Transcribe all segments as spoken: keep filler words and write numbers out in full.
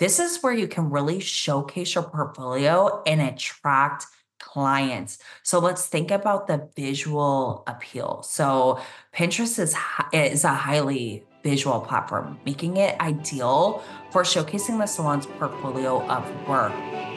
this is where you can really showcase your portfolio and attract clients. So let's think about the visual appeal. So Pinterest is, is a highly visual platform, making it ideal for showcasing the salon's portfolio of work.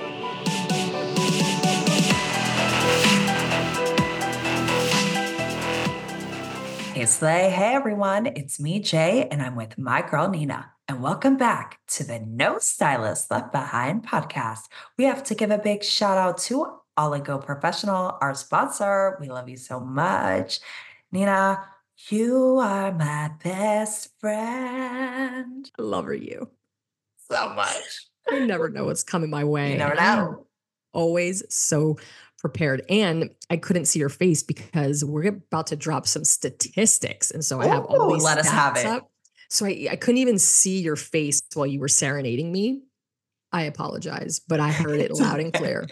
Hey Slay, hey everyone, it's me, Jay, and I'm with my girl, Nina. And welcome back to the No Stylist Left Behind podcast. We have to give a big shout out to Oligo Professional, our sponsor. We love you so much. Nina, you are my best friend. I love you so much. I never know what's coming my way. You never and I am know. always so prepared. And I couldn't see your face because we're about to drop some statistics. And so I have all Ooh, these let us have it. up. So I, I couldn't even see your face while you were serenading me. I apologize, but I heard it loud and clear.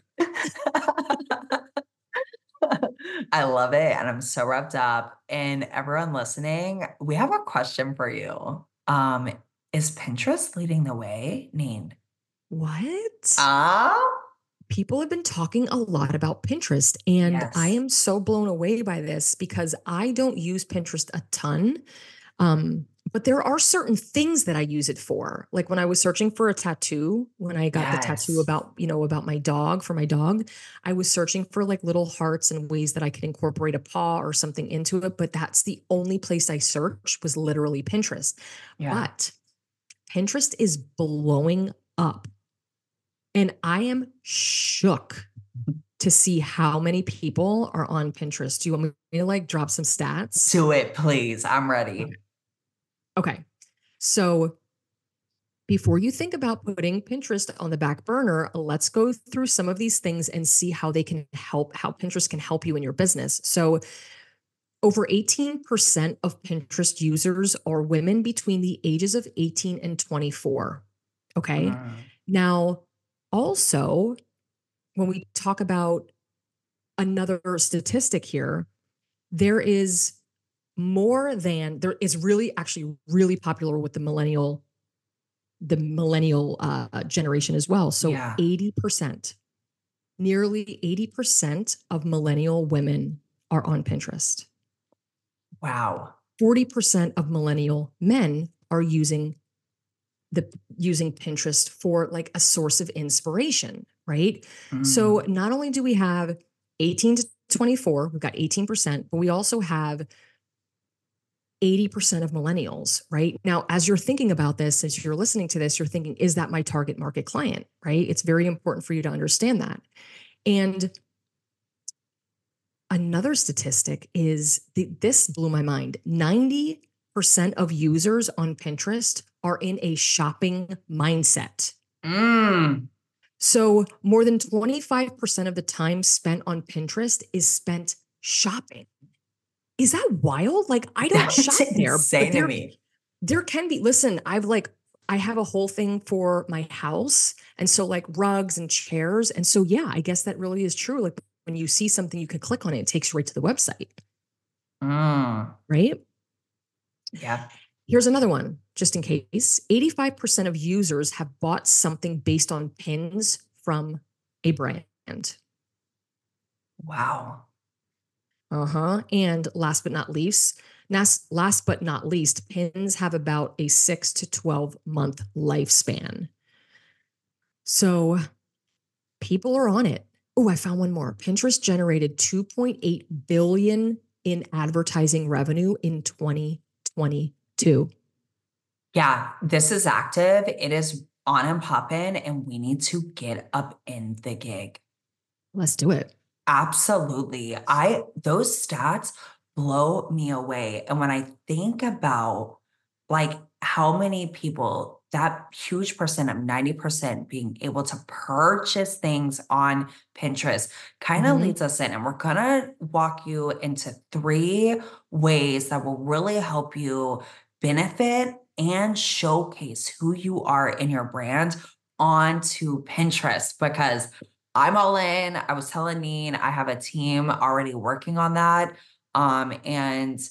I love it. And I'm so revved up. And everyone listening, we have a question for you. Um, is Pinterest leading the way, Neen? What? Ah? Uh, People have been talking a lot about Pinterest, and yes. I am so blown away by this because I don't use Pinterest a ton. Um, but there are certain things that I use it for. Like when I was searching for a tattoo, when I got yes. the tattoo about, you know, about my dog, for my dog, I was searching for like little hearts and ways that I could incorporate a paw or something into it. But that's the only place I searched was literally Pinterest. Yeah. But Pinterest is blowing up. And I am shook to see how many people are on Pinterest. Do you want me to like drop some stats? Do it, please. I'm ready. Okay. Okay. So before you think about putting Pinterest on the back burner, let's go through some of these things and see how they can help, how Pinterest can help you in your business. So over eighteen percent of Pinterest users are women between the ages of eighteen and twenty-four. Okay. Mm. Now, also, when we talk about another statistic here, there is more than, there is really actually really popular with the millennial, the millennial uh, generation as well. So yeah. eighty percent, nearly eighty percent of millennial women are on Pinterest. Wow. forty percent of millennial men are using the using Pinterest for like a source of inspiration, right? Mm. So not only do we have eighteen to twenty-four, we've got eighteen percent, but we also have eighty percent of millennials, right? Now, as you're thinking about this, as you're listening to this, you're thinking, is that my target market client, right? It's very important for you to understand that. And another statistic is, this blew my mind, ninety percent of users on Pinterest are in a shopping mindset. Mm. So more than twenty-five percent of the time spent on Pinterest is spent shopping. Is that wild? Like, I don't That's shop there. Insane but there, to me. There can be, listen, I've like, I have a whole thing for my house. And so like rugs and chairs. And so, yeah, I guess that really is true. Like when you see something, you can click on it. It takes you right to the website. Mm. Right? Yeah. Here's another one, just in case. eighty-five percent of users have bought something based on pins from a brand. Wow. Uh-huh. And last but not least, last, last but not least, pins have about a six to twelve month lifespan. So people are on it. Oh, I found one more. Pinterest generated two point eight billion dollars in advertising revenue in twenty twenty-two. Yeah, this is active. It is on and popping, and we need to get up in the gig. Let's do it. Absolutely. I, those stats blow me away. And when I think about like how many people, that huge percent of ninety percent being able to purchase things on Pinterest kind of mm-hmm. leads us in. And we're going to walk you into three ways that will really help you benefit and showcase who you are in your brand onto Pinterest, because I'm all in. I was telling Neen, I have a team already working on that. Um, and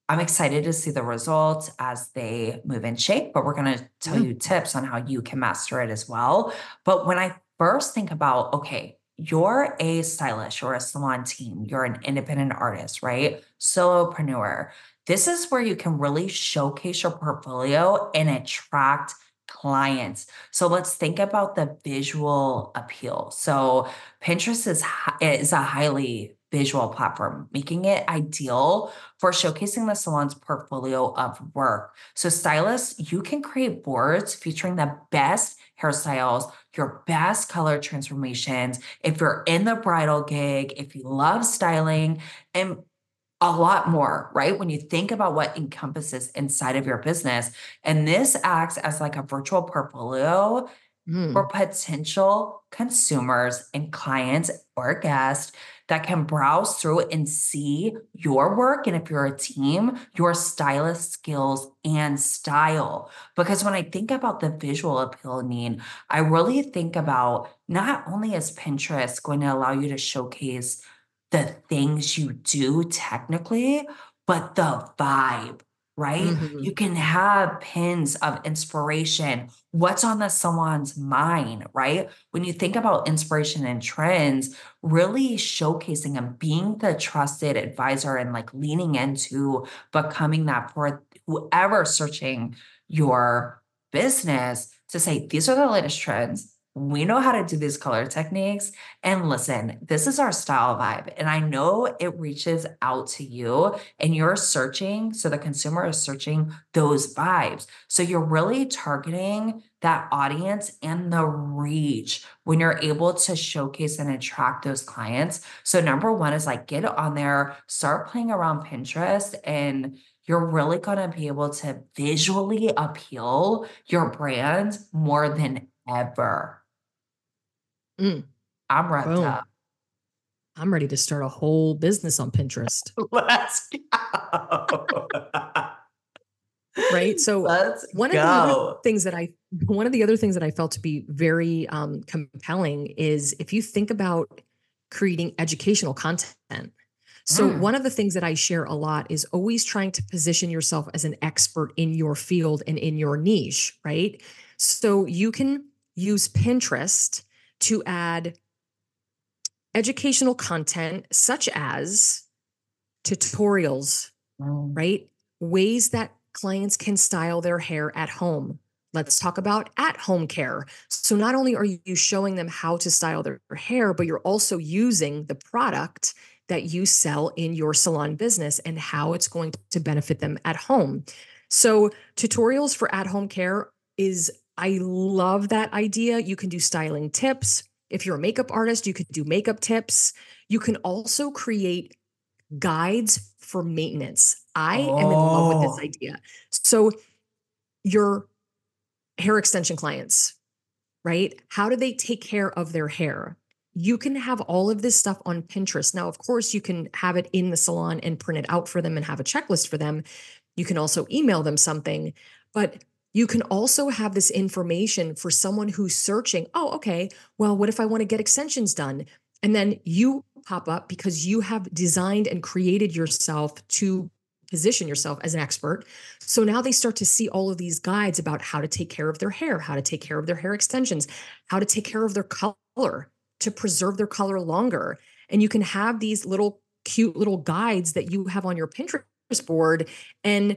I'm excited to see the results as they move and shake, but we're going to tell Yeah. you tips on how you can master it as well. But when I first think about, okay, you're a stylist, you're a salon team, you're an independent artist, right? Solopreneur. This is where you can really showcase your portfolio and attract clients. So let's think about the visual appeal. So Pinterest is, is a highly visual platform, making it ideal for showcasing the salon's portfolio of work. So stylists, you can create boards featuring the best hairstyles, your best color transformations. If you're in the bridal gig, if you love styling, and a lot more, right? When you think about what encompasses inside of your business, and this acts as like a virtual portfolio for Mm. potential consumers and clients or guests that can browse through and see your work. And if you're a team, your stylist skills and style. Because when I think about the visual appeal, Neen, I really think about not only is Pinterest going to allow you to showcase the things you do technically, but the vibe, right? Hmm. You can have pins of inspiration. What's on the salon's mind, right? When you think about inspiration and trends, really showcasing and being the trusted advisor and like leaning into becoming that for whoever searching your business to say, these are the latest trends. We know how to do these color techniques. And listen, this is our style vibe. And I know it reaches out to you and you're searching. So the consumer is searching those vibes. So you're really targeting that audience and the reach when you're able to showcase and attract those clients. So number one is like get on there, start playing around Pinterest, and you're really going to be able to visually appeal your brand more than ever. Mm. I'm revved Boom. up. I'm ready to start a whole business on Pinterest. Let's go. Right. So Let's one of the other go. things that I one of the other things that I felt to be very um, compelling is if you think about creating educational content. So Mm, one of the things that I share a lot is always trying to position yourself as an expert in your field and in your niche, right? So you can use Pinterest to add educational content such as tutorials, mm, right? Ways that clients can style their hair at home. Let's talk about at home care. So, not only are you showing them how to style their hair, but you're also using the product that you sell in your salon business and how it's going to benefit them at home. So, tutorials for at home care is, I love that idea. You can do styling tips. If you're a makeup artist, you could do makeup tips. You can also create guides for maintenance. I am in love with this oh, idea. So, your hair extension clients, right? How do they take care of their hair? You can have all of this stuff on Pinterest. Now, of course, you can have it in the salon and print it out for them and have a checklist for them. You can also email them something, but you can also have this information for someone who's searching. Oh, okay. Well, what if I want to get extensions done? And then you pop up because you have designed and created yourself to position yourself as an expert. So now they start to see all of these guides about how to take care of their hair, how to take care of their hair extensions, how to take care of their color to preserve their color longer. And you can have these little cute little guides that you have on your Pinterest board, and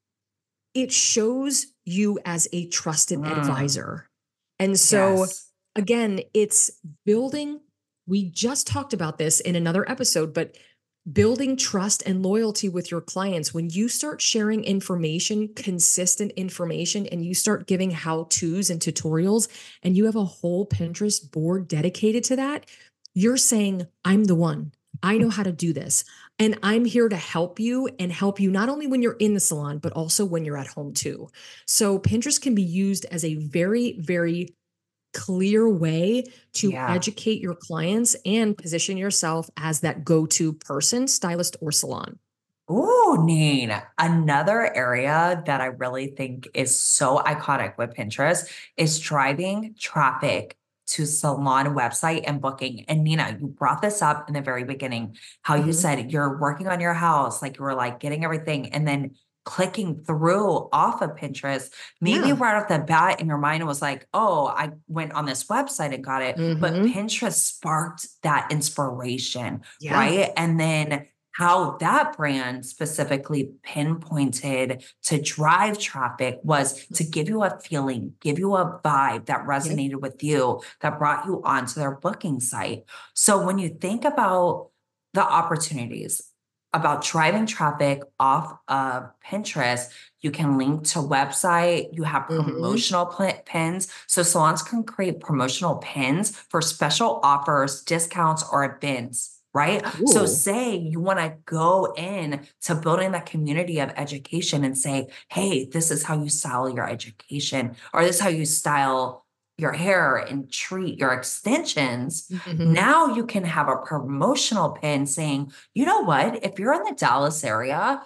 it shows you as a trusted mm, advisor. And so, yes. again, it's building. We just talked about this in another episode, but building trust and loyalty with your clients. When you start sharing information, consistent information, and you start giving how to's and tutorials, and you have a whole Pinterest board dedicated to that, you're saying, I'm the one. I know how to do this. And I'm here to help you and help you not only when you're in the salon, but also when you're at home too. So Pinterest can be used as a very, very clear way to Yeah. educate your clients and position yourself as that go-to person, stylist, or salon. Ooh, Neen. Another area that I really think is so iconic with Pinterest is driving traffic to salon website and booking. And Nina, you brought this up in the very beginning, how you Mhm. said you're working on your house, like you were like getting everything and then clicking through off of Pinterest, maybe Yeah. right off the bat in your mind, it was like, oh, I went on this website and got it. But Mhm. Pinterest sparked that inspiration, Yeah. right? And then how that brand specifically pinpointed to drive traffic was to give you a feeling, give you a vibe that Yep. resonated with you, that brought you onto their booking site. So when you think about the opportunities about driving traffic off of Pinterest, you can link to website, you have Mhm. promotional pl- pins. So salons can create promotional pins for special offers, discounts, or events, right? So Ooh. say you want to go in to building that community of education and say, hey, this is how you style your education, or this is how you style your hair and treat your extensions. Mhm. Now you can have a promotional pin saying, you know what, if you're in the Dallas area,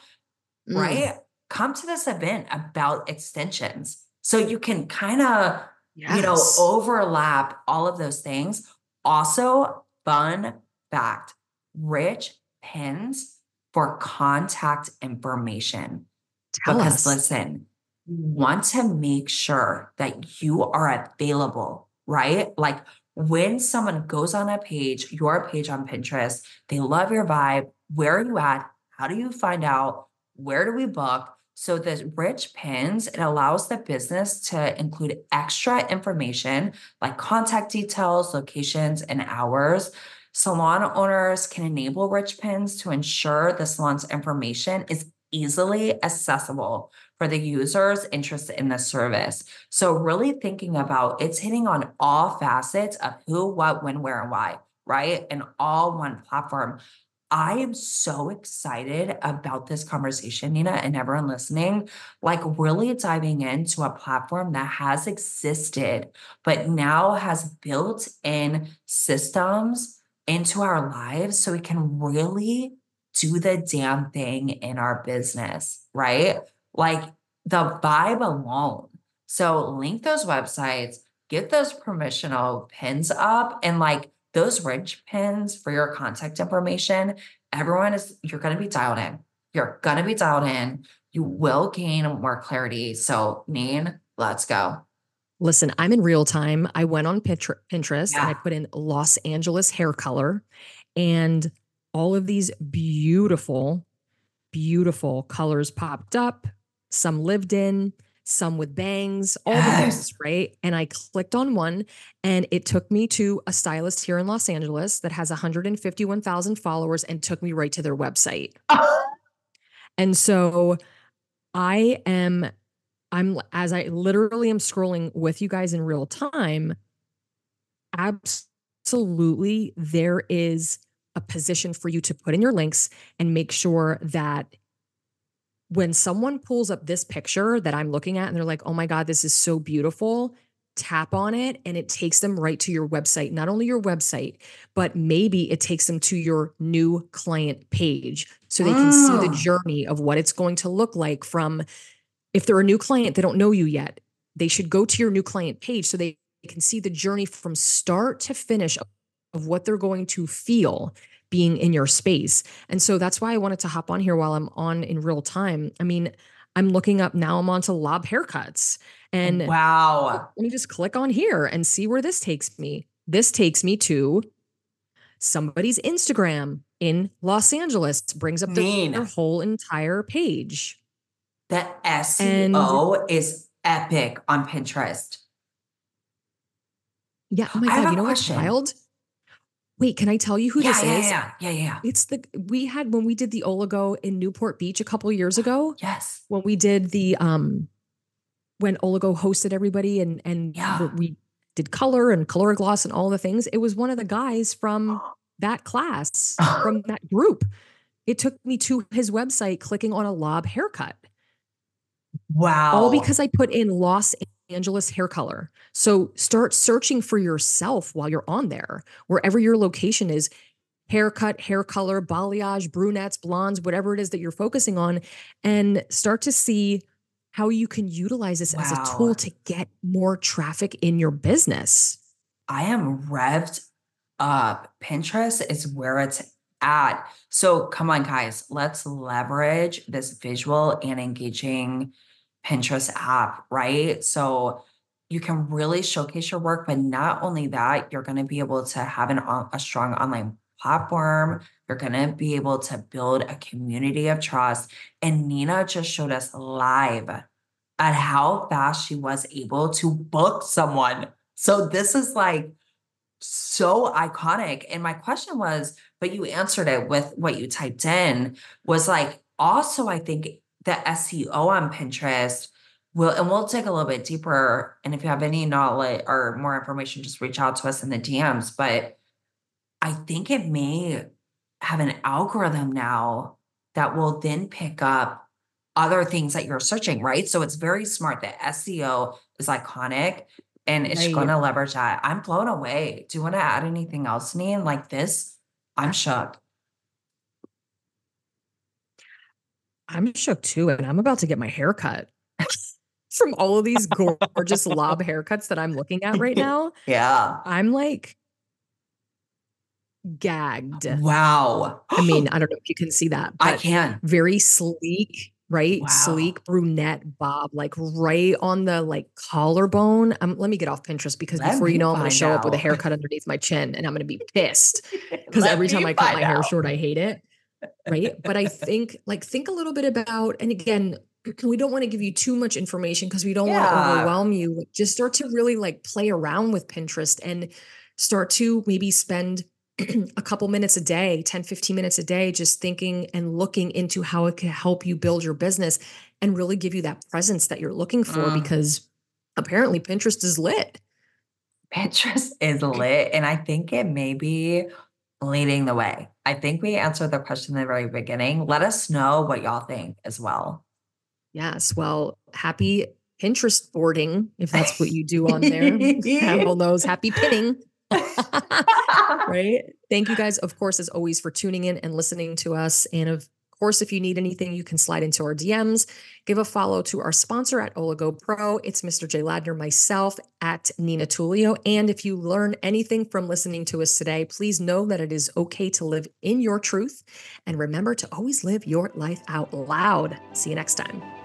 Mm. right, come to this event about extensions. So you can kind of, you know, Yes. overlap all of those things. Also, fun fact, rich pins for contact information. Tell Because us. listen, you want to make sure that you are available, right? Like when someone goes on a page, your page on Pinterest, they love your vibe. Where are you at? How do you find out? Where do we book? So the rich pins, it allows the business to include extra information like contact details, locations, and hours. Salon owners can enable rich pins to ensure the salon's information is easily accessible for the users interested in the service. So really thinking about it's hitting on all facets of who, what, when, where, and why, right? And all one platform. I am so excited about this conversation, Nina, and everyone listening, like really diving into a platform that has existed, but now has built in systems into our lives so we can really do the damn thing in our business, right? Like the vibe alone. So link those websites, get those promotional pins up, and like those rich pins for your contact information. Everyone is, you're going to be dialed in. You're going to be dialed in. You will gain more clarity. So, Neen, let's go. Listen, I'm in real time. I went on Pinter- Pinterest and I Yeah. put in Los Angeles hair color, and all of these beautiful, beautiful colors popped up. Some lived in, some with bangs, all the Yes. things, right? And I clicked on one and it took me to a stylist here in Los Angeles that has one hundred fifty-one thousand followers and took me right to their website. And so I am I'm as I literally am scrolling with you guys in real time, absolutely there is a position for you to put in your links and make sure that when someone pulls up this picture that I'm looking at and they're like, "Oh my God, this is so beautiful." Tap on it and it takes them right to your website. Not only your website, but maybe it takes them to your new client page so they can see the Mm. journey of what it's going to look like from, if they're a new client, they don't know you yet, they should go to your new client page so they can see the journey from start to finish of what they're going to feel being in your space. And so that's why I wanted to hop on here while I'm on in real time. I mean, I'm looking up now, I'm on to Lob Haircuts. And Wow. let me just click on here and see where this takes me. This takes me to somebody's Instagram in Los Angeles, brings up their, their Neen, whole entire page. the And S E O is epic on Pinterest. yeah, oh my I God, have you a know what's question. wild? Wait, can I tell you who Yeah, this yeah, is? yeah, yeah, yeah. It's the, we had, when we did the Oligo in Newport Beach a couple of years ago, Yes. when we did the, um, when Oligo hosted everybody and, and Yeah. we did color and color gloss and all the things, it was one of the guys from that class, from that group. It took me to his website, clicking on a Lob haircut, all Wow. because I put in Los Angeles hair color. So start searching for yourself while you're on there, wherever your location is. Haircut, hair color, balayage, brunettes, blondes, whatever it is that you're focusing on, and start to see how you can utilize this as a tool Wow. to get more traffic in your business. I am revved up. Pinterest is where it's at. So come on, guys, let's leverage this visual and engaging Pinterest app, right? So you can really showcase your work, but not only that, you're going to be able to have an, on- a strong online platform. You're going to be able to build a community of trust. And Nina just showed us live at how fast she was able to book someone. So this is like so iconic. And my question was, but you answered it with what you typed in, was like, also, I think the S E O on Pinterest will, and we'll take a little bit deeper. And if you have any knowledge or more information, just reach out to us in the D Ms. But I think it may have an algorithm now that will then pick up other things that you're searching, right? So it's very smart. The S E O is iconic and it's going Right. to leverage that. I'm blown away. Do you want to add anything else, Neen? Like this? I'm shook. I'm shook too, and I'm about to get my hair cut from all of these gorgeous lob haircuts that I'm looking at right now. Yeah. I'm like gagged. Wow. I mean, I don't know if you can see that, I but can. very sleek, right? Wow. Sleek brunette bob, like right on the like collarbone. Um, let me get off Pinterest because Let before you me know, I'm going to find show up with a out. haircut underneath my chin and I'm going to be pissed because Let every time me I cut find my hair out. short, I hate it. Right. But I think like think a little bit about, and again, we don't want to give you too much information because we don't want to Yeah. overwhelm you. Just start to really like play around with Pinterest and start to maybe spend a couple minutes a day, ten, fifteen minutes a day, just thinking and looking into how it can help you build your business and really give you that presence that you're looking for Mm. because apparently Pinterest is lit. Pinterest is lit. And I think it may be leading the way. I think we answered the question in the very beginning. Let us know what y'all think as well. Yes. Well, happy Pinterest boarding, if that's what you do on there. Carol knows. Happy pinning. Right. Thank you guys, of course, as always, for tuning in and listening to us. And of course, if you need anything, you can slide into our D Ms. Give a follow to our sponsor at Oligo Pro. It's Mister J Ladner, myself at Nina Tullio. And if you learn anything from listening to us today, please know that it is okay to live in your truth. And remember to always live your life out loud. See you next time.